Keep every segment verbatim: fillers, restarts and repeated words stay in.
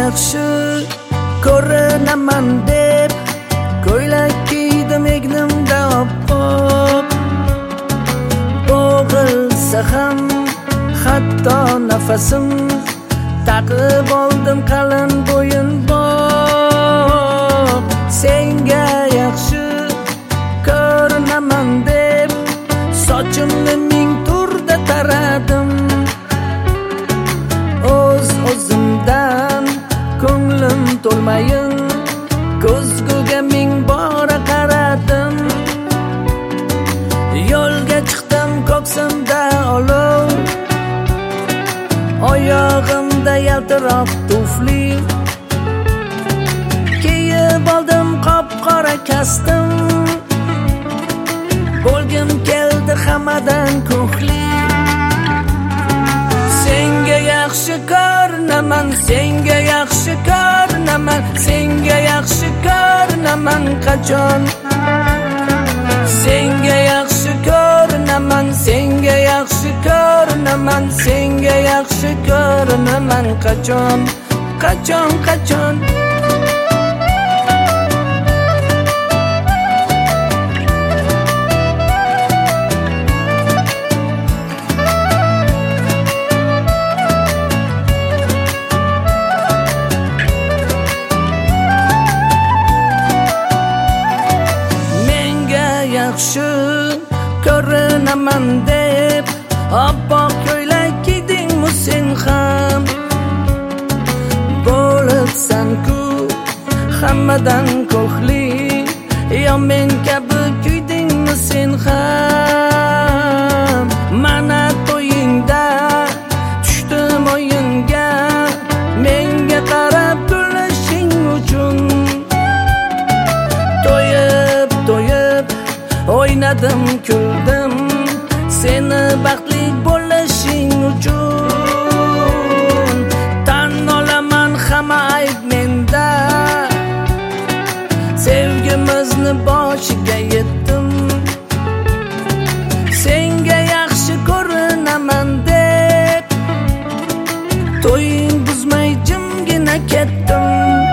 yaxshi ko'rinaman deb ko'ylak kiydim egnimda oppoq, bo'g'ilsa ham hatto nafasim, taqib oldim qalin bo'yinbog'. Senga yaxshi ko'rinaman deb sochimni ming turda taradim, o'z o'zimdan ko'nglim to'lmayin ko'zguga ming bora qaradim. Yo'lga chiqdim ko'ksimda olov, oyog'imda yaltiroq tufli, kiyib oldim qop-qora kostyum, bo'lgim keldi hammadan ko'hli. Senga yaxshi ko'rinaman, senga yaxshi ko'rinaman, senga yaxshi ko'rinaman qachon. Senga yaxshi ko'rinaman, senga yaxshi ko'rinaman, senga yaxshi ko'rinaman qachon, qachon, qachon. Yaxshi ko'rinaman deb oppoq ko'ylak kiydingmi sen ham, bo'libsan-ku hammadan ko'hli, yo men kabi kuydingmi sen ham. Mana to'yingda tushdim o'yinga, menga qarab kulishing uchun. To'yib to'yib o'ynadim kuldim, seni baxtli bo'lishing uchun. Tan olaman hamma ayb menda, sevgimizni boshiga yetdim. Senga yaxshi ko'rinaman deb to'ying buzmay jimgina ketdim.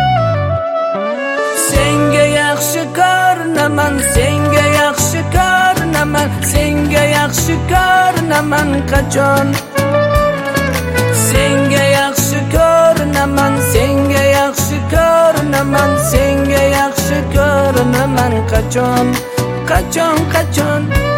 Senga yaxshi ko'rinaman, senga yaxshi ko'rinaman, senga yaxshi ko'rinaman qachon. Senga yaxshi ko'rinaman, senga yaxshi ko'rinaman, senga yaxshi ko'rinaman qachon, qachon, qachon.